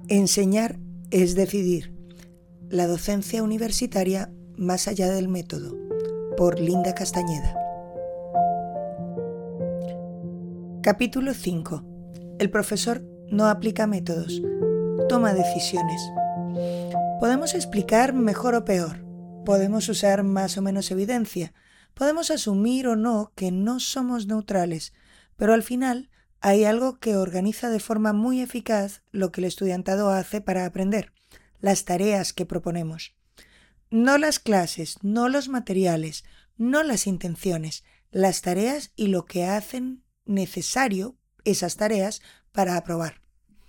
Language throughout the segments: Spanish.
Enseñar es decidir. La docencia universitaria más allá del método, por Linda Castañeda. Capítulo 5. El profesor no aplica métodos, toma decisiones. Podemos explicar mejor o peor, podemos usar más o menos evidencia, podemos asumir o no que no somos neutrales, pero al final hay algo que organiza de forma muy eficaz lo que el estudiantado hace para aprender, las tareas que proponemos. No las clases, no los materiales, no las intenciones, las tareas y lo que hacen necesario esas tareas para aprobar.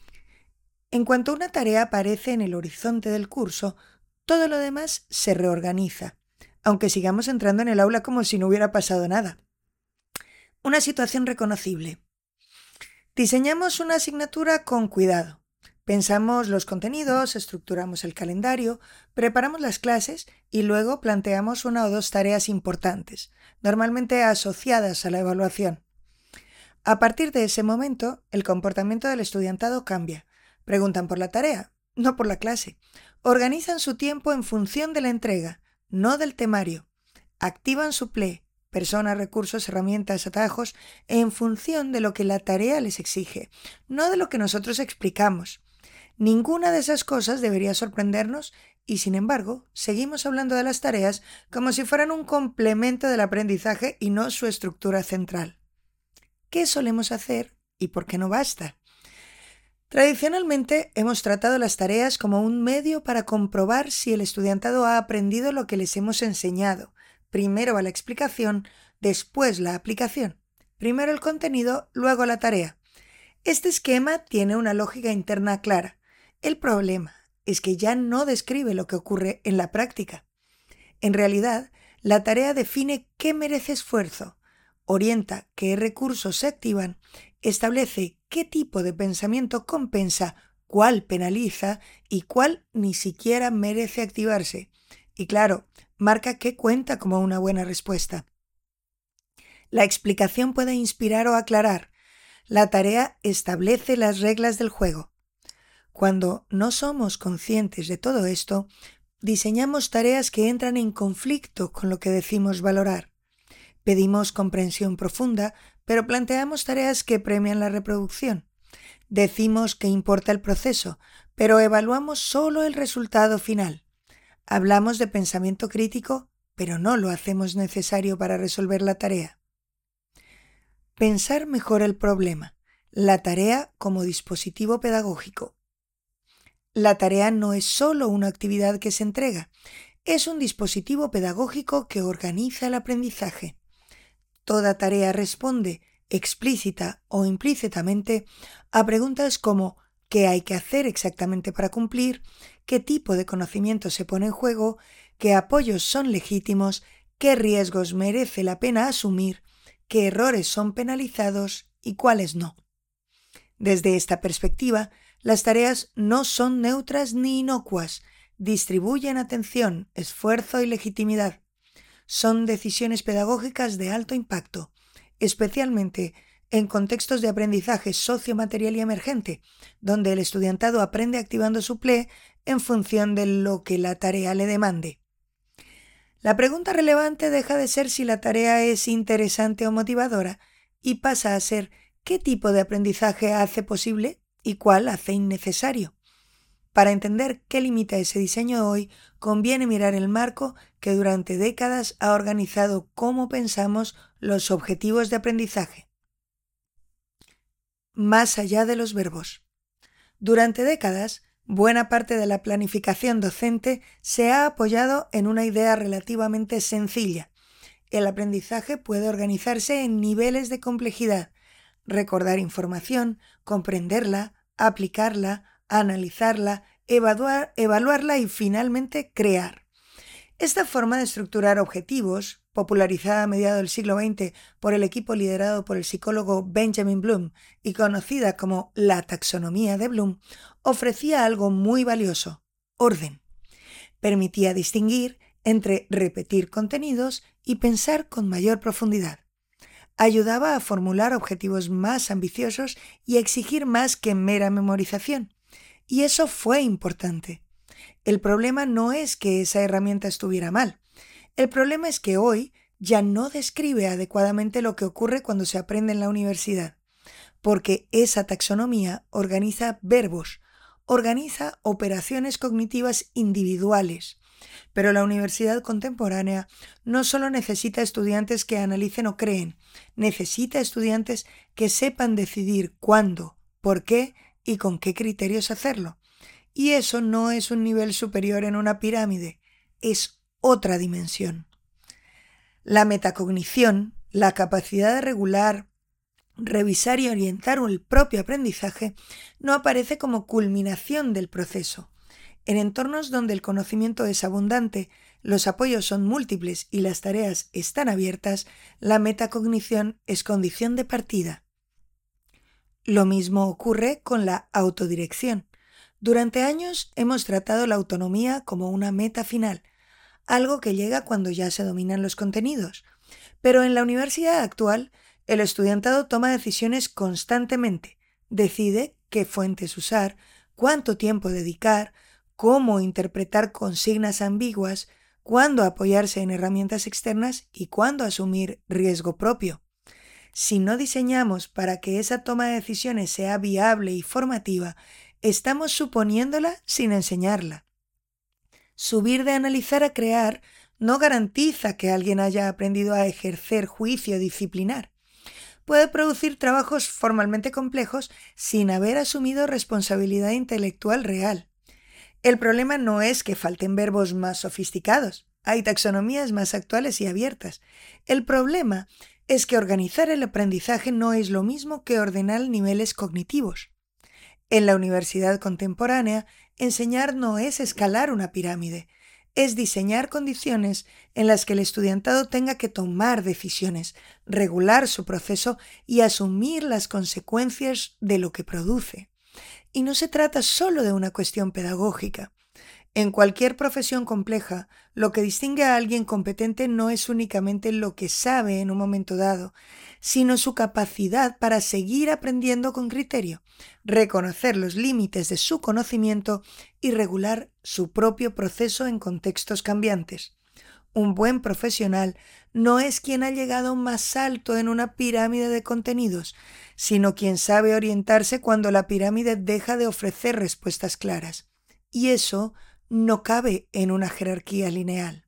En cuanto una tarea aparece en el horizonte del curso, todo lo demás se reorganiza, aunque sigamos entrando en el aula como si no hubiera pasado nada. Una situación reconocible. Diseñamos una asignatura con cuidado. Pensamos los contenidos, estructuramos el calendario, preparamos las clases y luego planteamos una o dos tareas importantes, normalmente asociadas a la evaluación. A partir de ese momento, el comportamiento del estudiantado cambia. Preguntan por la tarea, no por la clase. Organizan su tiempo en función de la entrega, no del temario. Activan su PLE, personas, recursos, herramientas, atajos, en función de lo que la tarea les exige, no de lo que nosotros explicamos. Ninguna de esas cosas debería sorprendernos y, sin embargo, seguimos hablando de las tareas como si fueran un complemento del aprendizaje y no su estructura central. ¿Qué solemos hacer y por qué no basta? Tradicionalmente hemos tratado las tareas como un medio para comprobar si el estudiantado ha aprendido lo que les hemos enseñado. Primero va la explicación, después la aplicación. Primero el contenido, luego la tarea. Este esquema tiene una lógica interna clara. El problema es que ya no describe lo que ocurre en la práctica. En realidad, la tarea define qué merece esfuerzo, orienta qué recursos se activan, establece qué tipo de pensamiento compensa, cuál penaliza y cuál ni siquiera merece activarse. Y claro, marca qué cuenta como una buena respuesta. La explicación puede inspirar o aclarar. La tarea establece las reglas del juego. Cuando no somos conscientes de todo esto, diseñamos tareas que entran en conflicto con lo que decimos valorar. Pedimos comprensión profunda, pero planteamos tareas que premian la reproducción. Decimos que importa el proceso, pero evaluamos solo el resultado final. Hablamos de pensamiento crítico, pero no lo hacemos necesario para resolver la tarea. Pensar mejor el problema. La tarea como dispositivo pedagógico. La tarea no es solo una actividad que se entrega, es un dispositivo pedagógico que organiza el aprendizaje. Toda tarea responde, explícita o implícitamente, a preguntas como ¿qué hay que hacer exactamente para cumplir?, ¿qué tipo de conocimiento se pone en juego?, ¿qué apoyos son legítimos?, ¿qué riesgos merece la pena asumir?, ¿qué errores son penalizados y cuáles no? Desde esta perspectiva, las tareas no son neutras ni inocuas, distribuyen atención, esfuerzo y legitimidad. Son decisiones pedagógicas de alto impacto, especialmente en contextos de aprendizaje sociomaterial y emergente, donde el estudiantado aprende activando su PLE en función de lo que la tarea le demande. La pregunta relevante deja de ser si la tarea es interesante o motivadora y pasa a ser ¿qué tipo de aprendizaje hace posible y cuál hace innecesario? Para entender qué limita ese diseño hoy, conviene mirar el marco que durante décadas ha organizado cómo pensamos los objetivos de aprendizaje. Más allá de los verbos. Durante décadas, buena parte de la planificación docente se ha apoyado en una idea relativamente sencilla. El aprendizaje puede organizarse en niveles de complejidad: recordar información, comprenderla, aplicarla, analizarla, evaluarla y finalmente crear. Esta forma de estructurar objetivos, popularizada a mediados del siglo XX por el equipo liderado por el psicólogo Benjamin Bloom y conocida como la taxonomía de Bloom, ofrecía algo muy valioso: orden. Permitía distinguir entre repetir contenidos y pensar con mayor profundidad. Ayudaba a formular objetivos más ambiciosos y exigir más que mera memorización. Y eso fue importante. El problema no es que esa herramienta estuviera mal. El problema es que hoy ya no describe adecuadamente lo que ocurre cuando se aprende en la universidad, porque esa taxonomía organiza verbos, organiza operaciones cognitivas individuales. Pero la universidad contemporánea no solo necesita estudiantes que analicen o creen, necesita estudiantes que sepan decidir cuándo, por qué y con qué criterios hacerlo. Y eso no es un nivel superior en una pirámide, es otra dimensión. La metacognición, la capacidad de regular, revisar y orientar el propio aprendizaje, no aparece como culminación del proceso. En entornos donde el conocimiento es abundante, los apoyos son múltiples y las tareas están abiertas, la metacognición es condición de partida. Lo mismo ocurre con la autodirección. Durante años hemos tratado la autonomía como una meta final, algo que llega cuando ya se dominan los contenidos. Pero en la universidad actual, el estudiantado toma decisiones constantemente, decide qué fuentes usar, cuánto tiempo dedicar, cómo interpretar consignas ambiguas, cuándo apoyarse en herramientas externas y cuándo asumir riesgo propio. Si no diseñamos para que esa toma de decisiones sea viable y formativa, estamos suponiéndola sin enseñarla. Subir de analizar a crear no garantiza que alguien haya aprendido a ejercer juicio disciplinar. Puede producir trabajos formalmente complejos sin haber asumido responsabilidad intelectual real. El problema no es que falten verbos más sofisticados. Hay taxonomías más actuales y abiertas. El problema es que organizar el aprendizaje no es lo mismo que ordenar niveles cognitivos. En la universidad contemporánea, enseñar no es escalar una pirámide, es diseñar condiciones en las que el estudiantado tenga que tomar decisiones, regular su proceso y asumir las consecuencias de lo que produce. Y no se trata solo de una cuestión pedagógica. En cualquier profesión compleja, lo que distingue a alguien competente no es únicamente lo que sabe en un momento dado, sino su capacidad para seguir aprendiendo con criterio, reconocer los límites de su conocimiento y regular su propio proceso en contextos cambiantes. Un buen profesional no es quien ha llegado más alto en una pirámide de contenidos, sino quien sabe orientarse cuando la pirámide deja de ofrecer respuestas claras. Y eso no cabe en una jerarquía lineal.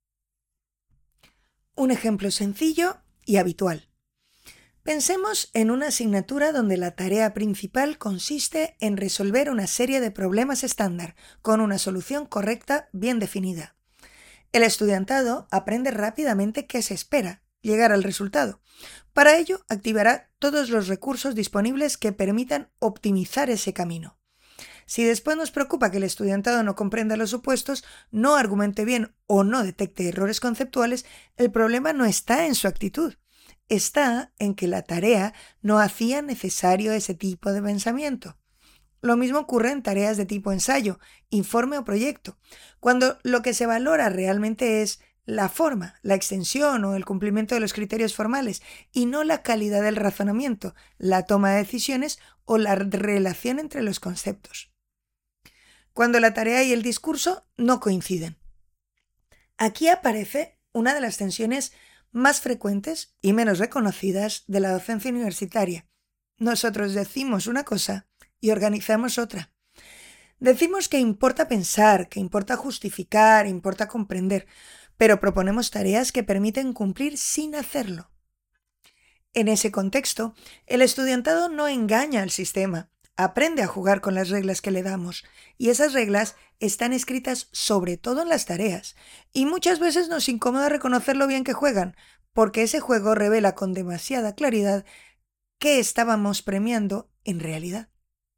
Un ejemplo sencillo y habitual. Pensemos en una asignatura donde la tarea principal consiste en resolver una serie de problemas estándar, con una solución correcta bien definida. El estudiantado aprende rápidamente qué se espera, llegar al resultado. Para ello, activará todos los recursos disponibles que permitan optimizar ese camino. Si después nos preocupa que el estudiantado no comprenda los supuestos, no argumente bien o no detecte errores conceptuales, el problema no está en su actitud. Está en que la tarea no hacía necesario ese tipo de pensamiento. Lo mismo ocurre en tareas de tipo ensayo, informe o proyecto, cuando lo que se valora realmente es la forma, la extensión o el cumplimiento de los criterios formales y no la calidad del razonamiento, la toma de decisiones o la relación entre los conceptos. Cuando la tarea y el discurso no coinciden. Aquí aparece una de las tensiones más frecuentes y menos reconocidas de la docencia universitaria. Nosotros decimos una cosa y organizamos otra. Decimos que importa pensar, que importa justificar, importa comprender, pero proponemos tareas que permiten cumplir sin hacerlo. En ese contexto, el estudiantado no engaña al sistema, aprende a jugar con las reglas que le damos, y esas reglas están escritas sobre todo en las tareas, y muchas veces nos incomoda reconocer lo bien que juegan, porque ese juego revela con demasiada claridad qué estábamos premiando en realidad.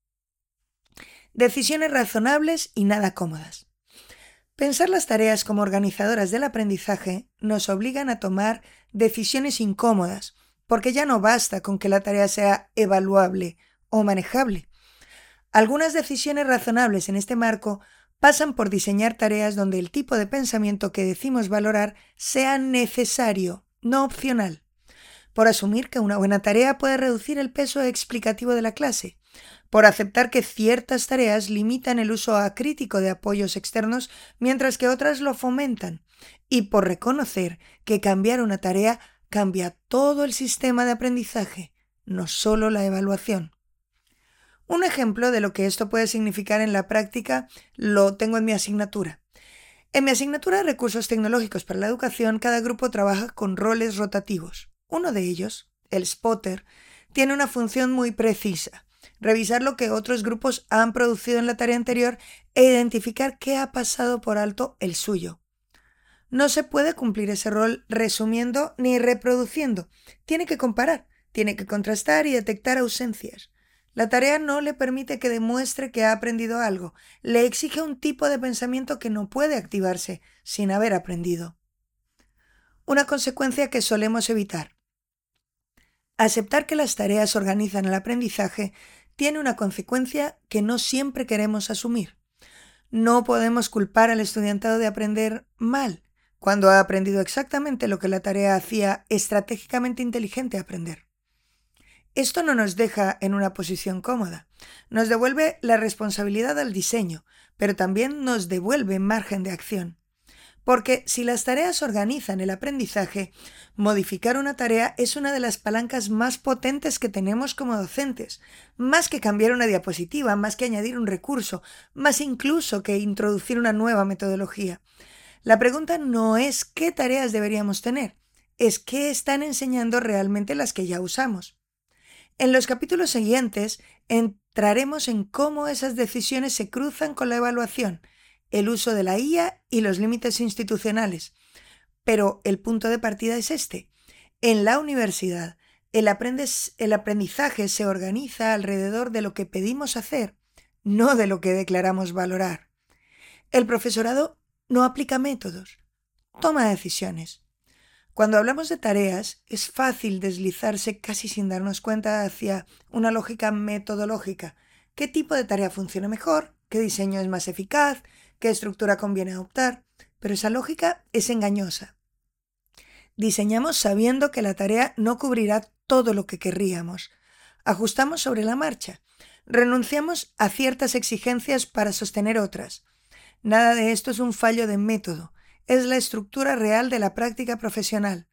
Decisiones razonables y nada cómodas. Pensar las tareas como organizadoras del aprendizaje nos obligan a tomar decisiones incómodas, porque ya no basta con que la tarea sea evaluable o manejable. Algunas decisiones razonables en este marco pasan por diseñar tareas donde el tipo de pensamiento que decimos valorar sea necesario, no opcional. por asumir que una buena tarea puede reducir el peso explicativo de la clase, por aceptar que ciertas tareas limitan el uso acrítico de apoyos externos mientras que otras lo fomentan, y por reconocer que cambiar una tarea cambia todo el sistema de aprendizaje, no solo la evaluación. Un ejemplo de lo que esto puede significar en la práctica lo tengo en mi asignatura. En mi asignatura de Recursos Tecnológicos para la Educación, cada grupo trabaja con roles rotativos. Uno de ellos, el spotter, tiene una función muy precisa: revisar lo que otros grupos han producido en la tarea anterior e identificar qué ha pasado por alto el suyo. No se puede cumplir ese rol resumiendo ni reproduciendo. Tiene que comparar, tiene que contrastar y detectar ausencias. La tarea no le permite que demuestre que ha aprendido algo, le exige un tipo de pensamiento que no puede activarse sin haber aprendido. Una consecuencia que solemos evitar. Aceptar que las tareas organizan el aprendizaje tiene una consecuencia que no siempre queremos asumir. No podemos culpar al estudiantado de aprender mal, cuando ha aprendido exactamente lo que la tarea hacía estratégicamente inteligente aprender. Esto no nos deja en una posición cómoda, nos devuelve la responsabilidad al diseño, pero también nos devuelve margen de acción. Porque si las tareas organizan el aprendizaje, modificar una tarea es una de las palancas más potentes que tenemos como docentes, más que cambiar una diapositiva, más que añadir un recurso, más incluso que introducir una nueva metodología. La pregunta no es qué tareas deberíamos tener, es qué están enseñando realmente las que ya usamos. En los capítulos siguientes entraremos en cómo esas decisiones se cruzan con la evaluación, el uso de la IA y los límites institucionales. Pero el punto de partida es este. En la universidad, el aprendizaje se organiza alrededor de lo que pedimos hacer, no de lo que declaramos valorar. El profesorado no aplica métodos, toma decisiones. Cuando hablamos de tareas, es fácil deslizarse casi sin darnos cuenta hacia una lógica metodológica. ¿Qué tipo de tarea funciona mejor? ¿Qué diseño es más eficaz? ¿Qué estructura conviene adoptar? Pero esa lógica es engañosa. Diseñamos sabiendo que la tarea no cubrirá todo lo que querríamos. Ajustamos sobre la marcha. Renunciamos a ciertas exigencias para sostener otras. Nada de esto es un fallo de método. Es la estructura real de la práctica profesional.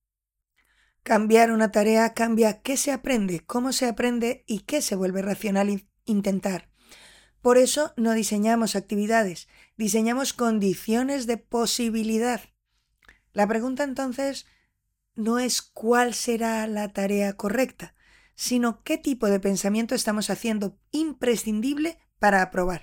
Cambiar una tarea cambia qué se aprende, cómo se aprende y qué se vuelve racional intentar. Por eso no diseñamos actividades, diseñamos condiciones de posibilidad. La pregunta entonces no es cuál será la tarea correcta, sino qué tipo de pensamiento estamos haciendo imprescindible para aprobar.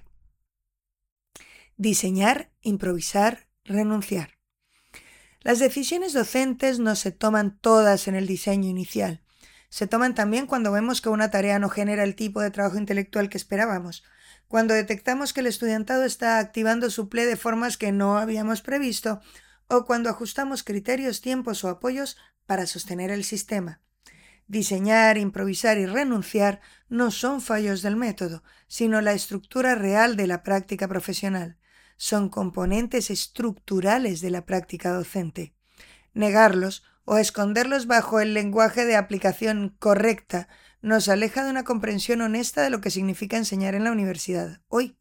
Diseñar, improvisar, renunciar. Las decisiones docentes no se toman todas en el diseño inicial. Se toman también cuando vemos que una tarea no genera el tipo de trabajo intelectual que esperábamos, cuando detectamos que el estudiantado está activando su PLE de formas que no habíamos previsto, o cuando ajustamos criterios, tiempos o apoyos para sostener el sistema. Diseñar, improvisar y renunciar no son fallos del método, sino la estructura real de la práctica profesional. Son componentes estructurales de la práctica docente. Negarlos o esconderlos bajo el lenguaje de aplicación correcta nos aleja de una comprensión honesta de lo que significa enseñar en la universidad hoy.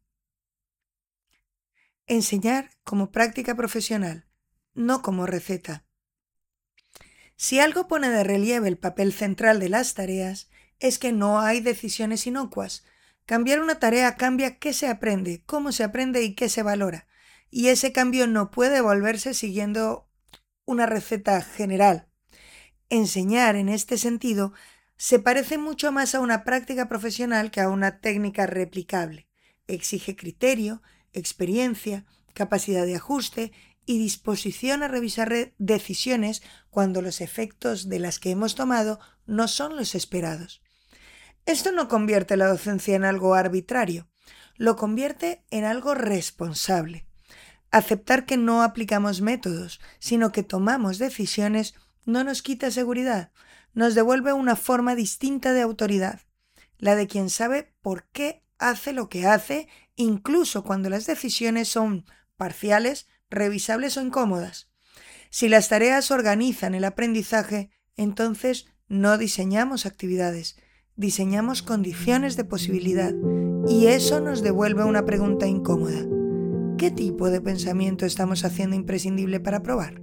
Enseñar como práctica profesional, no como receta. Si algo pone de relieve el papel central de las tareas, es que no hay decisiones inocuas. Cambiar una tarea cambia qué se aprende, cómo se aprende y qué se valora. Y ese cambio no puede volverse siguiendo una receta general. Enseñar en este sentido se parece mucho más a una práctica profesional que a una técnica replicable. Exige criterio, experiencia, capacidad de ajuste y disposición a revisar decisiones cuando los efectos de las que hemos tomado no son los esperados. Esto no convierte la docencia en algo arbitrario, lo convierte en algo responsable. Aceptar que no aplicamos métodos, sino que tomamos decisiones, no nos quita seguridad, nos devuelve una forma distinta de autoridad, la de quien sabe por qué hace lo que hace, incluso cuando las decisiones son parciales, revisables o incómodas. Si las tareas organizan el aprendizaje, entonces no diseñamos actividades, diseñamos condiciones de posibilidad, y eso nos devuelve una pregunta incómoda. ¿Qué tipo de pensamiento estamos haciendo imprescindible para probar?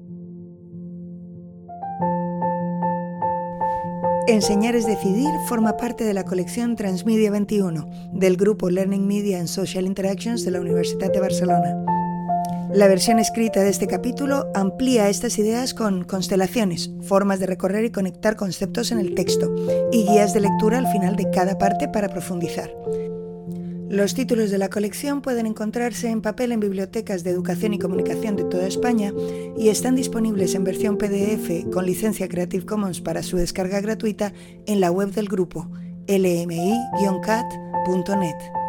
Enseñar es decidir forma parte de la colección Transmedia 21 del grupo Learning Media and Social Interactions de la Universitat de Barcelona. La versión escrita de este capítulo amplía estas ideas con constelaciones, formas de recorrer y conectar conceptos en el texto, y guías de lectura al final de cada parte para profundizar. Los títulos de la colección pueden encontrarse en papel en bibliotecas de educación y comunicación de toda España y están disponibles en versión PDF con licencia Creative Commons para su descarga gratuita en la web del grupo lmi-cat.net.